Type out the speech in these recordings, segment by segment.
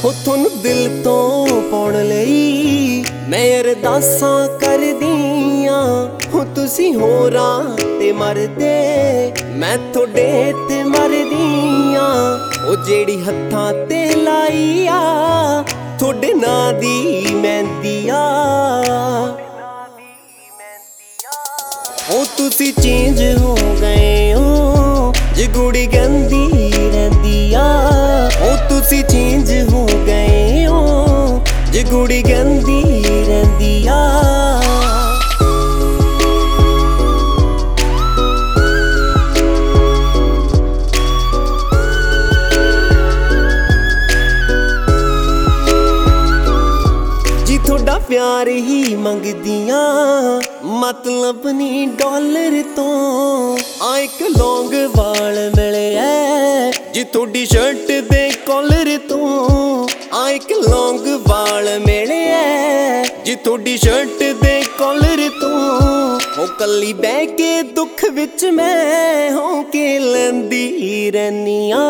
ਹੋ ਤੁਹਾਨੂੰ ਦਿਲ ਤੋਂ ਪਾਉਣ ਲਈ ਮੈਂ ਅਰਦਾਸਾਂ ਕਰਦੀ ਆਂ। ਹੋ ਤੁਸੀਂ ਹੋਰਾਂ ਤੇ ਮਰਦੇ ਮੈਂ ਤੁਹਾਡੇ ਤੇ ਮਰਦੀ ਆਂ। ਉਹ ਜਿਹੜੀ ਹੱਥਾਂ ਤੇ ਲਾਈ ਆ ਤੁਹਾਡੇ ਨਾਂ ਦੀ ਮਹਿੰਦੀ ਆ। ਉਹ ਤੁਸੀਂ ਚੇਂਜ ਹੋ ਗਏ ਹੋ ਜੇ ਕੁੜੀ ਕਹਿੰਦੀ ਰਹਿੰਦੀ ਆ। ਉਹ ਤੁਸੀਂ ਚੇਂਜ ਹੋ ਗਏ ਹੋ ਜੇ ਕੁੜੀ ਕਹਿੰਦੀ ਰਹਿੰਦੀ ਆ। ਜੀ ਤੁਹਾਡਾ ਪਿਆਰ ਹੀ ਮੰਗਦੀਆਂ ਮਤਲਬ ਨੀ ਡਾਲਰ ਤੋਂ। ਆ ਇੱਕ ਲੌਂਗ ਵਾਲ ਮਿਲਿਆ ਜੀ ਤੁਹਾਡੀ ਸ਼ਰਟ ਦੇ ਕਾਲਰ ਤੋਂ। ਆ ਇੱਕ ਲੌਂਗ ਵਾਲ ਮਿਲਿਆ ਜੀ ਤੁਹਾਡੀ ਸ਼ਰਟ ਦੇ ਕਾਲਰ ਤੋਂ। ਉਹ ਕੱਲੀ ਬਹਿ ਕੇ ਦੁੱਖ ਵਿੱਚ ਮੈਂ ਹੋ ਕੇ ਲੈਂਦੀ ਰਹਿਨੀ ਆਂ।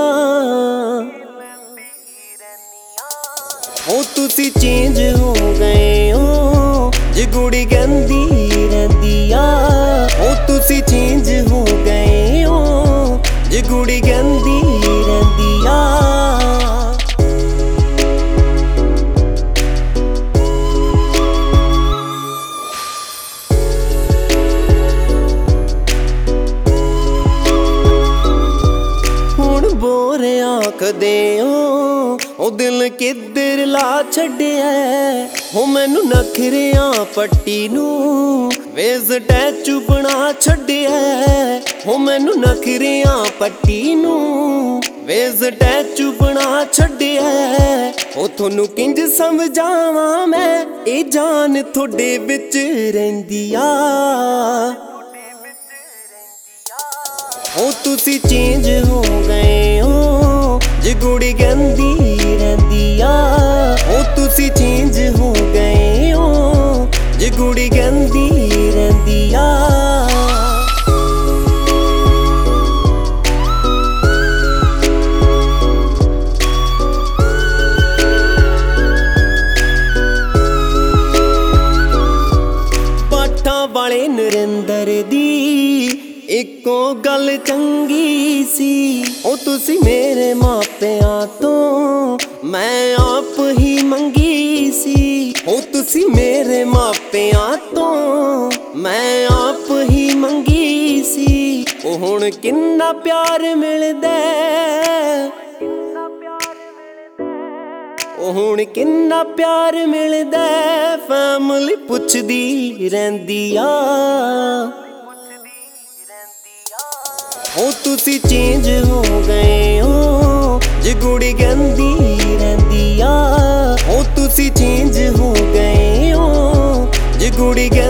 ਉਹ ਤੁਸੀਂ ਚੇਂਜ ਹੋ ਗਏ ਹੋ ਜੇ ਕੁੜੀ ਕਹਿੰਦੀ ਰਹਿੰਦੀ ਆ। ਉਹ ਤੁਸੀਂ ਚੇਂਜ ਹੋ ਗਏ ਹੋ ਜੇ ਕੁੜੀ ਕਹਿੰਦੀ ਰਹਿੰਦੀ ਆ। ਹੁਣ ਬੋਰੇ ਆਖਦੇ ਹੋ ਉਹ ਦਿਲ ਕਿੱਧਰ ਲਾ ਛੱਡਿਆ। ਹੋ ਮੈਨੂੰ ਨਖਰਿਆਂ ਪੱਟੀ ਨੂੰ ਵੇ ਸਟੈਚੂ ਬਣਾ ਛੱਡਿਆ। ਹੋ ਮੈਨੂੰ ਨਖਰਿਆਂ ਪੱਟੀ ਨੂੰ ਵੇ ਸਟੈਚੂ ਬਣਾ ਛੱਡਿਆ। ਉਹ ਤੁਹਾਨੂੰ ਕਿੰਜ ਸਮਝਾਵਾਂ ਮੈਂ ਇਹ ਜਾਨ ਤੁਹਾਡੇ ਵਿੱਚ ਰਹਿੰਦੀ ਆ। ਉਹ ਤੁਸੀਂ ਚੇਂਜ ਹੋ ਗਏ ਹੋ ਜੇ ਕੁੜੀ ਕਹਿੰਦੀ ਰਹਿੰਦੀ ਆ। ਉਹ ਤੁਸੀਂ ਚੇਂਜ ਹੋ ਗਏ ਹੋ ਜੇ ਕੁੜੀ ਕਹਿੰਦੀ ਰਹਿੰਦੀ ਆ। ਪਾਠਾਂ ਵਾਲੇ ਨਰਿੰਦਰ ਦੀ ਇੱਕੋ ਗੱਲ ਚੰਗੀ ਸੀ। ਉਹ ਤੁਸੀਂ ਮੇਰੇ ਮਾਪਿਆਂ ਤੋਂ ਮੈਂ ਆਪ ਹੀ ਮੰਗੀ ਸੀ। ਉਹ ਤੁਸੀਂ ਮੇਰੇ ਮਾਪਿਆਂ ਤੋਂ ਮੈਂ ਆਪ ਹੀ ਮੰਗੀ ਸੀ। ਉਹ ਹੁਣ ਕਿੰਨਾ ਪਿਆਰ ਮਿਲਦਾ। ਉਹ ਹੁਣ ਕਿੰਨਾ ਪਿਆਰ ਮਿਲਦਾ ਫੈਮਿਲੀ ਪੁੱਛਦੀ ਰਹਿੰਦੀ ਆ। ਉਹ ਤੁਸੀਂ ਚੇਂਜ ਹੋ ਗਏ ਹੋ ਜੇ ਕੁੜੀ ਕਹਿੰਦੀ ਰਹਿੰਦੀ ਆ। ਉਹ ਤੁਸੀਂ ਚੇਂਜ ਹੋ ਗਏ ਹੋ ਜੇ ਕੁੜੀ